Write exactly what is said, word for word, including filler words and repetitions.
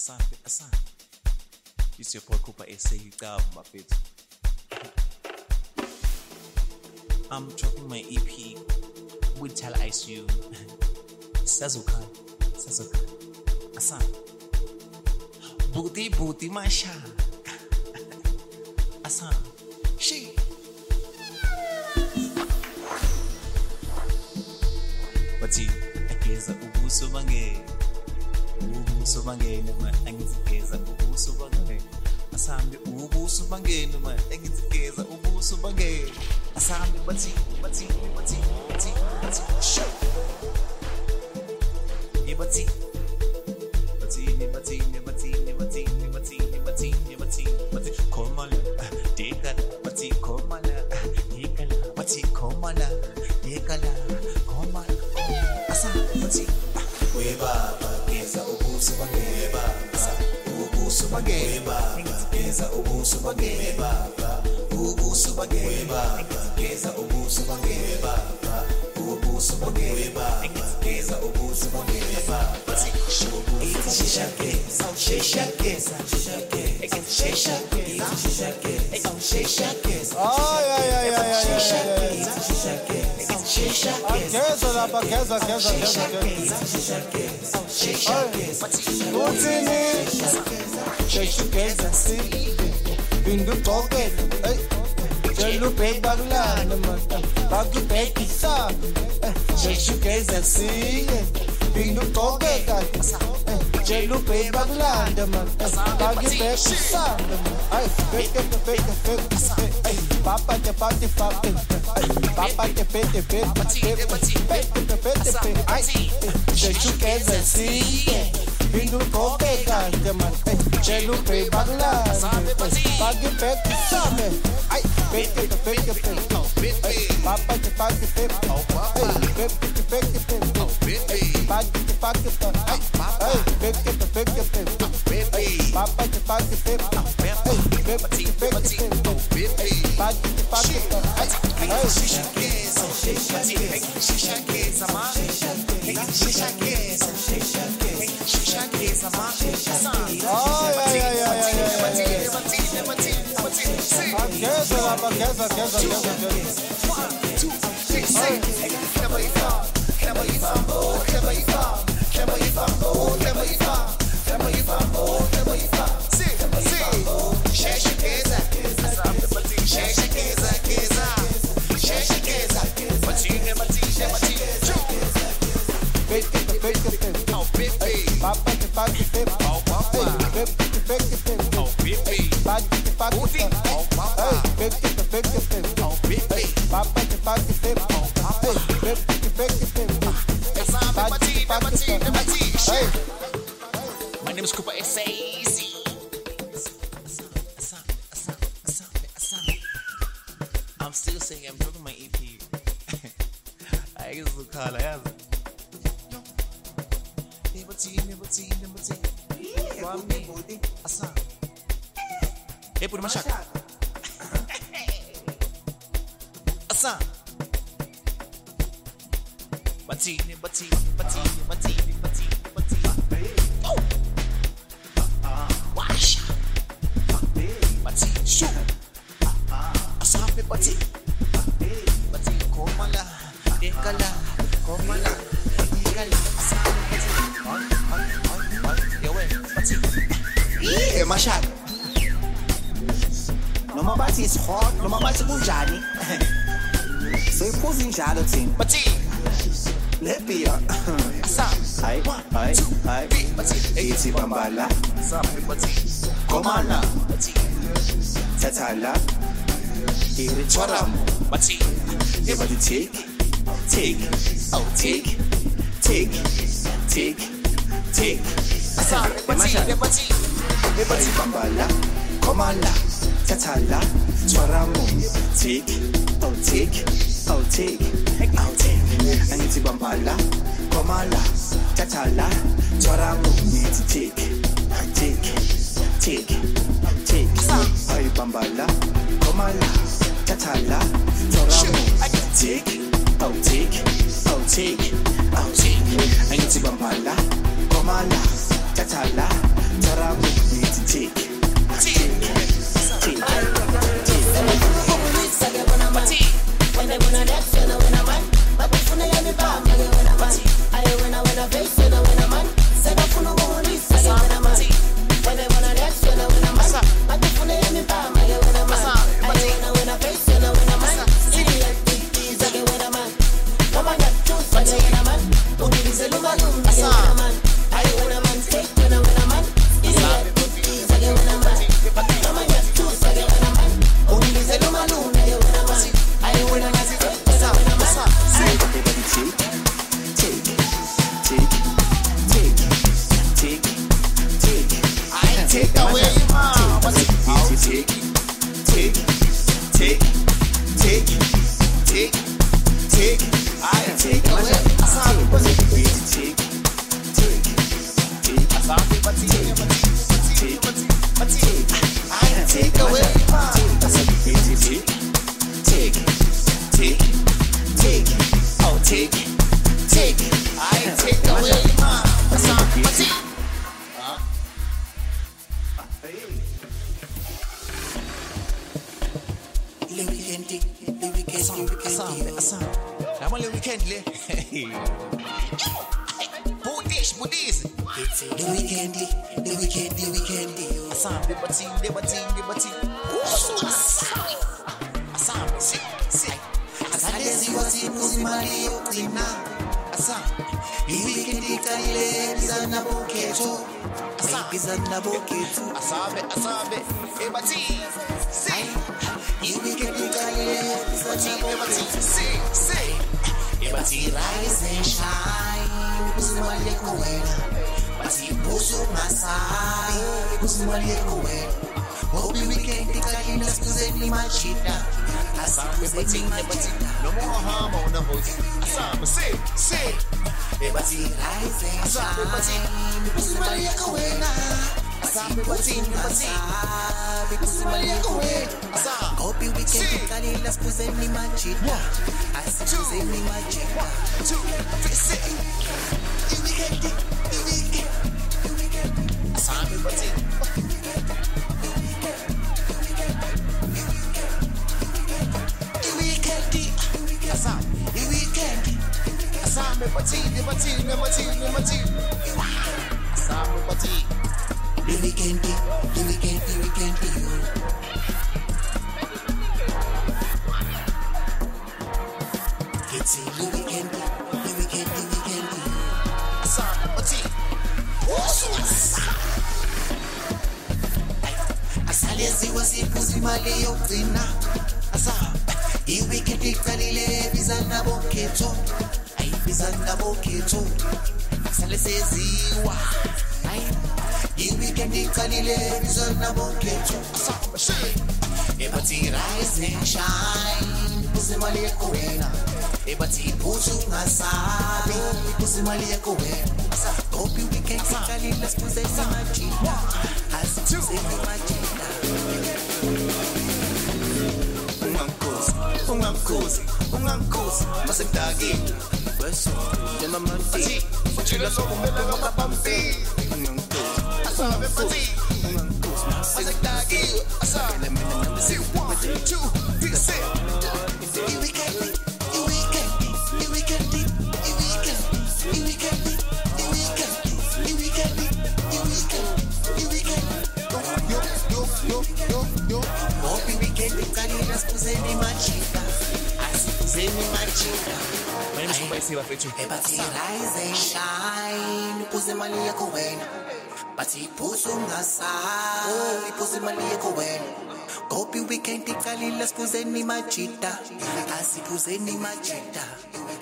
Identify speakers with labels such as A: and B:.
A: Asante, asante. It's your boy Cooper S A Gab, my baby. I'm dropping my E P with Tell I C U. Sazuka, Sazuka. Asante. Booty, booty, my sha. Asante. She. Bathi ageza ubuso bange ubuso bangene ma angizigeza ubuso bange asambe ubuso bangene ma angizigeza ubuso bange asambe bathi bathi bathi bathi bathi show ye bathi bathi ne bathi ne bathi ne bathi ne bathi ne bathi ne bathi bathi komala dekala bathi komala dekala bathi komala dekala komala Asante, we baba, geza ubuso bange baba, ubuso bange baba, geza ubuso bange baba, ubuso bange baba, geza ubuso bange baba, ubuso bange baba, geza ubuso bange baba. Shisha geza, shisha geza, shisha geza, shisha geza, shisha geza, shisha geza.
B: Ay ay ay ay ay.
A: Shisha geza, shisha geza.
B: Geza la pa geza geza geza geza. Utsini. Shisha geza si. Bindu toke. Ay. Jelu pe bagla namata. Bagu pe kisa. Shisha geza si. Bindu toke ka. Jelu pe bagla namata. Bagu pe kisa. Ay. Peke peke peke. Ay. Papa te pati pati. Papa te pete pete pete pete pete pete ai je tu queres assim vindo com pega man je lu pe bagla pagi pete sabe ai pete pete pete papa te pati pete pete pete pete pagi te pati ai pete pete pete papa te pati pete pete pete pete pagi te pati ai
A: Shisha geza, shisha geza, ma. Shisha geza, shisha geza, ma.
B: Ay ay ay ay ay. Geza la pa geza geza geza.
A: One, two, three, say. Clever Ifa, clever Ifa, oh, clever Ifa, clever Ifa, oh, clever Ifa, clever Ifa, oh, clever Ifa. Say, say. Shisha geza, shisha geza, geza. Shisha geza, batine, batine, batine.
B: Pete pete pete.
A: Oh, baby.
B: Papa te pati pete.
A: Oh, papa.
B: Pete pete pete.
A: Oh, baby.
B: Pati te pati pete.
A: Oh, papa.
B: Pete pete pete.
A: Oh, baby.
B: Papa te pati pete.
A: Oh, papa.
B: Pete pete pete.
A: Batine, batine, batine, batine.
B: Hey.
A: My name is Cooper S A Z. I'm still singing. I'm dropping my E P. I guess it's called I have. Never tea, never tea, never tea. One me, asa. Hey, put my shot. Asa. Batine, batine, batine, batine, batine, batine. Oh. Wash. Batine, shoot. Asabe bati, bati komala, dekala, komala, dekala. Asabe bati, yawe bati.
C: Yeah, mashaka. Noma bathi is hot, noma bathi kunjani. Soyiphuza injalo thina.
A: Bati,
C: Lepia.
A: asabe.
C: Hayi, hayi, hayi.
A: Bati,
C: Ithi bambala,
A: asabe bati,
C: komala,
A: bati,
C: thathala. Iritswaram.
A: bati.
C: Everybody take, take, oh take, take, take, take.
A: Asabe bati, bati.
C: Everybody bambala, komala, tatala, twaramo. Take, oh take, oh take, oh take. Angithi bambala, komala, tatala, twaramo. Need to take, take, take, take. Ay bambala, komala, tatala, twaramo. Take, oh take, oh take, oh take. Angithi bambala, komala, tatala, twaramo.
A: Asambe, asambe. Lama le weekend le. Budish, budish.
C: The weekend, the weekend, the weekend.
A: Asambe, bating, de bating, de bating. Asambe, asambe, sit, sit.
C: Asante ziwasi muzimali yotina.
A: Asambe.
C: The weekend ikalile bizana boketo. Bizana boketo.
A: Asambe, asambe, e bating. Sit.
C: The weekend ikalile bizana boketo.
A: Sit, sit. E bating.
C: Rise and shine, muzimali yekowena. Bati busu masai, muzimali yekowena. Hope the weekend ikalile skuzeni machita.
A: Asambe, bating, de bating. No more harm on the voice. Asambe, sit, sit.
C: Bati rise and
A: Asambe, bating.
C: shine, muzimali yekowena.
A: Asambe, bating, de bating.
C: Muzimali yekowena.
A: Asambe.
C: Hope the weekend ikalile skuzeni machita. Skuzeni machita.
A: Two, three, sit.
C: The weekend, the weekend, the weekend.
A: Asambe, bating.
C: The weekend,
A: Asambe.
C: the weekend.
A: Asambe, bating, de bating, de bating, de bating. Asambe, bating.
C: The weekend, the weekend, the weekend, you. It's the weekend, the weekend, the weekend, you.
A: Asambe, bating.
C: Asale ziwa sipuzi mali yokzina.
A: Asambe.
C: The weekend ikalile bizana boketo. Ay bizana boketo. Asale seziwa. Ay the weekend ikalile bizana boketo.
A: Asambe, sit.
C: Ebati rise and shine, muzimali yekowena. Ebati busu ngasabi, muzimali yekowena. Hope you weekend ikalile skuzeni machita. Asikuzeni machita.
A: Ungankosi, ungankosi, ungankosi. Masekudaki.
C: Weso, tema manti.
A: Bating. Ujila soko mbele makapampi.
C: Ungankosi,
A: Asambe, bating.
C: ungankosi.
A: Masekudaki. Asambe. Sit. One, two, three, sit.
C: The weekend, the weekend, the weekend, the weekend, the weekend, the weekend, the weekend, the weekend, the weekend.
A: Yo, yo, yo, yo, yo.
C: Hope the weekend ikalile skuzeni machita. Asikuzeni machita.
A: My name is Mbaisi Bafetu.
C: Ebati rise and shine, upuze mali yekowena. Bati pusu ngasabi, upuze mali yekowena. Hope the weekend ikalile skuzeni machita. Asipuzeni machita.